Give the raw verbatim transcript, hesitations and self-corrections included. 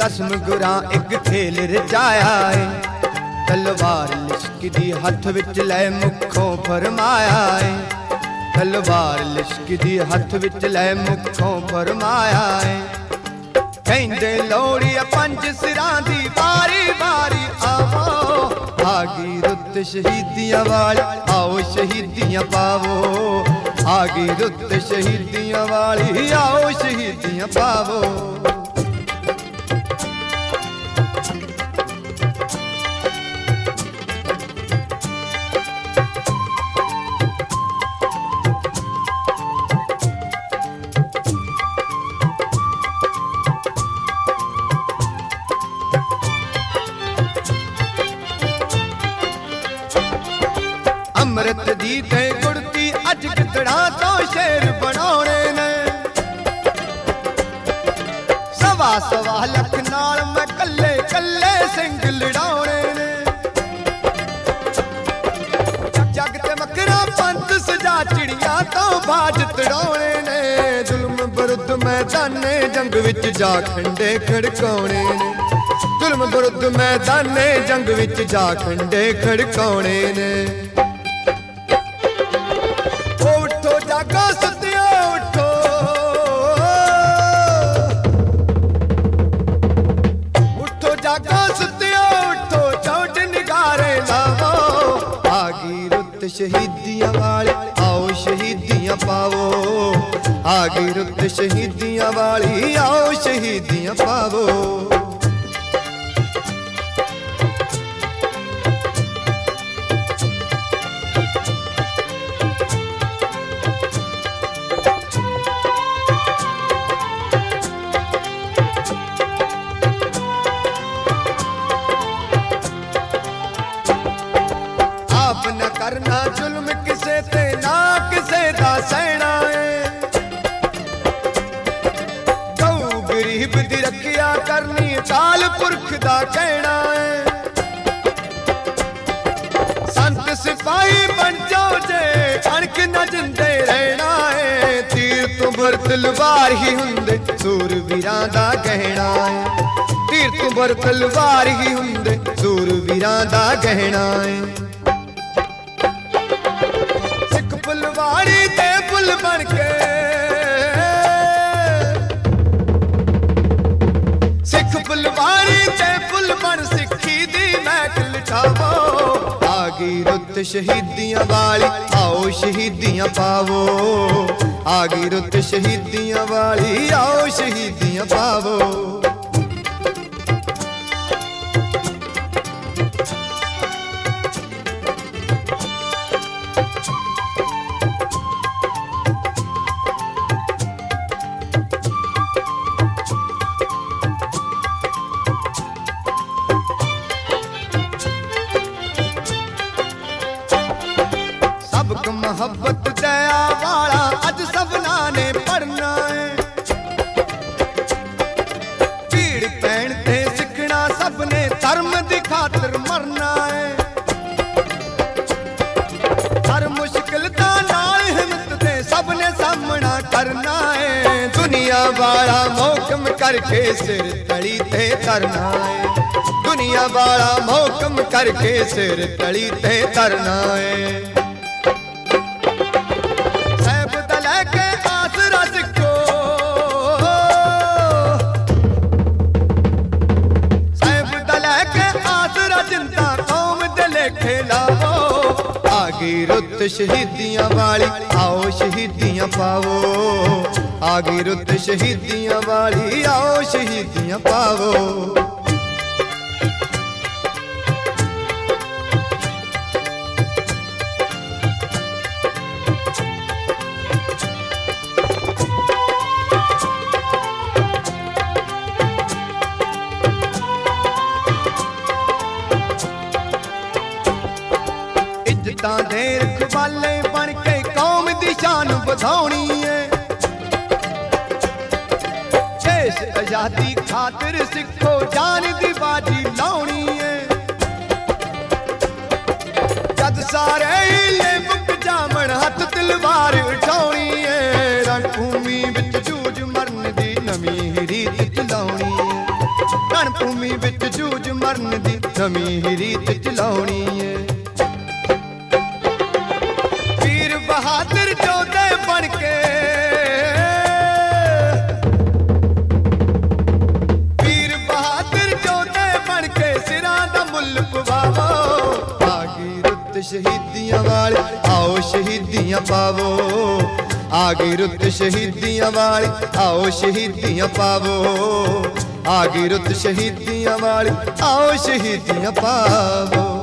दसम गुरां एक खेल रचाया है। तलवार लिशकदी हथ विच लै मुखों फरमाया है। तलवार लिशकदी हथ विच लै मुखों फरमाया है। कहंदे लोड़िया पंज सिरां दी बारी बारी आवो, आ गई रुत शहीदियां वाली आओ शहीदियां पावो। आ गई रुत शहीदियां वाली आओ शहीदियां पावो। अमृत दी ते गुड़ती अज गिदड़ा तो शेर बनाने ने। सवा सवा लख नाल मैं कल्ले कल्ले सिंह लड़ाने ने। जग ते मकरा पंत सजा चिड़िया तो बाज तड़ाने ने। जुल्म विरुद्ध मैदाने जंग विच जा खंडे खड़काने ने। जुल्म विरुद्ध मैदाने जंग विच जा खंडे खड़काने ने। शहीदियां वाली आओ शहीदियां पावो। आ गई रुत शहीदियां वाली आओ शहीदियां पावो। आप न करना जुल्म किसे ते ना किसे दा सहना है। गऊ गरीब दी रखिया करनी काल पुरख दा कहना है। संत सिपाही बन जाओ जे अणक न जिंदे रहना है। तीर तो भर तलवार ही हुंदे सूरवीरां दा गहना है। तीर तो भर तलवार ही हुंदे सूरवीरां दा गहना है। फुलवाड़ी ते फुल बन के सिख फुलवाड़ी ते फुल बन सिखी दी महक लुटावो। आ गई रुत शहीदियां वाली आओ शहीदियां पावो। आ गई रुत शहीदियां वाली आओ शहीदियां पावो। मोहब्बत दया वाला अज सबना ने पढ़ना है। भीड़ पैण ते सिखना सबने धर्म दी खातर मरना है। हर मुश्किल दा नाल हिम्मत दे सबने सामना करना है। दुनिया वाला मोहकम करके सिर तली ते तरना है। दुनिया वाला मोहकम करके सिर तली ते तरना है। रुत शहीदियां वाली आओ शहीदियां पावो। आ गई रुत शहीदियां वाली आओ शहीदियां पावो। इज्जतां दे रखवाले बन के कौम दी शान बढ़ाउणी है। देश आजादी खातिर सिखो जान दी बाजी लाउणी है। जद सारे हिले मुक जामण हथ तलवार उठाउणी है। रणभूमि विच जूझ मरन दी नवीं रीत चलाउणी है। ਰਣਭੂਮੀ ਵਿੱਚ ਜੂਝ ਮਰਨ ਦੀ ਨਵੀਂ ਹੀ ਰੀਤ ਚਲਾਉਣੀ ਏ। ਵੀਰ ਬਹਾਦਰ ਜੋਧੇ ਬਣ ਕੇ, ਵੀਰ ਬਹਾਦਰ ਜੋਧੇ ਬਣ ਕੇ ਸਿਰਾਂ ਦਾ ਮੁੱਲ ਪਵਾਵੋ। ਆ ਗਈ ਰੁੱਤ ਸ਼ਹੀਦੀਆਂ ਵਾਲੀ, ਆਓ ਸ਼ਹੀਦੀਆਂ ਪਾਵੋ। ਆ ਗਈ ਰੁੱਤ ਸ਼ਹੀਦੀਆਂ ਵਾਲੀ, ਆਓ ਸ਼ਹੀਦੀਆਂ ਪਾਵੋ। ਆ ਗਈ ਰੁੱਤ ਸ਼ਹੀਦੀਆਂ ਵਾਲੀ, ਆਓ ਸ਼ਹੀਦੀਆਂ ਪਾਵੋ।